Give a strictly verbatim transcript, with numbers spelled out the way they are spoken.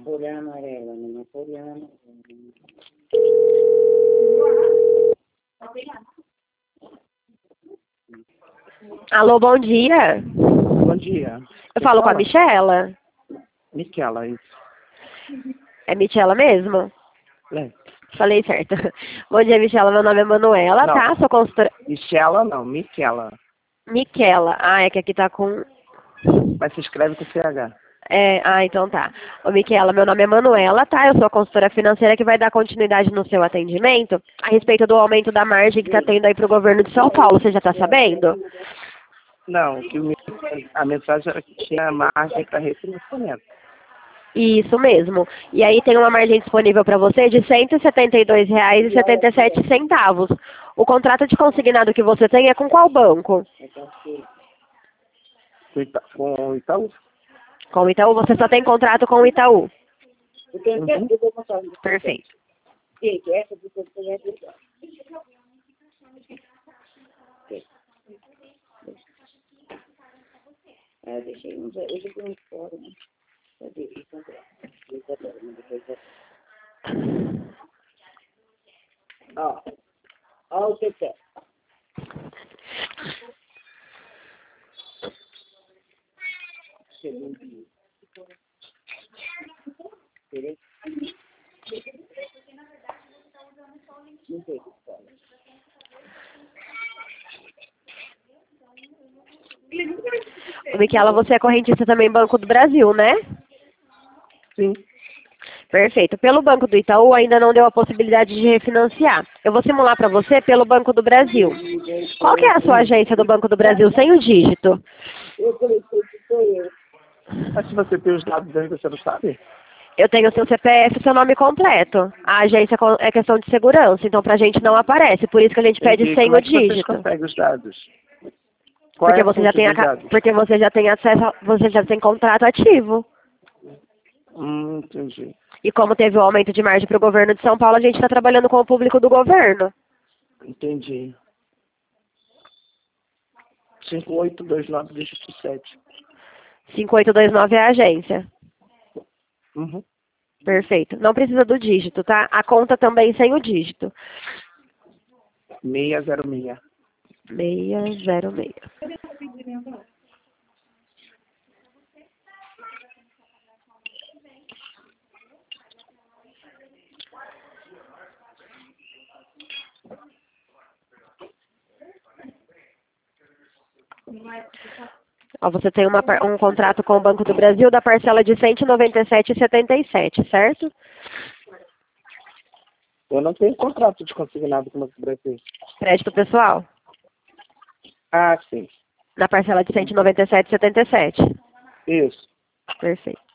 folha amarela, numa folha amarela. Alô, bom dia. Bom dia. Eu falo com a Michela. Michela, isso. É Michela mesmo? É. Falei certo. Bom dia, Michela. Meu nome é Manuela, Não. tá? Sou consultora... Michela não, Michela. Michela. Ah, é que aqui tá com... Mas se escreve com C H. É, ah, então tá. Ô, Michela, meu nome é Manuela, tá? Eu sou a consultora financeira que vai dar continuidade no seu atendimento a respeito do aumento da margem que tá tendo aí pro governo de São Paulo. Você já tá sabendo? Não, que o- a mensagem era que tinha margem para refinanciamento. Isso mesmo. E aí tem uma margem disponível para você de cento e setenta e dois reais e setenta e sete centavos. O contrato de consignado que você tem é com qual banco? Com Ita- Com o Itaú. Com o Itaú. Você só tem contrato com o Itaú. Uhum. Perfeito. Gente, essa de você é verdade. Ah, eu deixei uns... Hoje eu tenho uns fora, né? Cadê? Ó, ó o T P. Não sei. Ô, Michela, você é correntista também Banco do Brasil, né? Sim. Perfeito. Pelo Banco do Itaú ainda não deu a possibilidade de refinanciar. Eu vou simular para você pelo Banco do Brasil. Qual que é a sua agência do Banco do Brasil sem o dígito? Eu falei que sou eu. Mas se você tem os dados aí, você não sabe? Eu tenho seu C P F e seu nome completo. A agência é questão de segurança, então pra gente não aparece. Por isso que a gente pede Entendi. sem Como o é que vocês dígito. conseguem os dados? Qual Porque é a você já fonte tem a, dos ca- dados? porque você já tem acesso, a- você já tem contrato ativo. Hum, entendi. E como teve o aumento de margem para o governo de São Paulo, a gente está trabalhando com o público do governo. Entendi. cinco oito dois nove dígito sete. cinco oito dois nove é a agência. Uhum. Perfeito. Não precisa do dígito, tá? A conta também sem o dígito. seis zero seis. seis zero seis. Ó, você tem uma par- um contrato com o Banco do Brasil da parcela de cento e noventa e sete reais e setenta e sete centavos, certo? Eu não tenho contrato de consignado com o Banco do Brasil. Crédito pessoal? Ah, sim. Na parcela de cento e noventa e sete reais e setenta e sete centavos. Isso. Perfeito.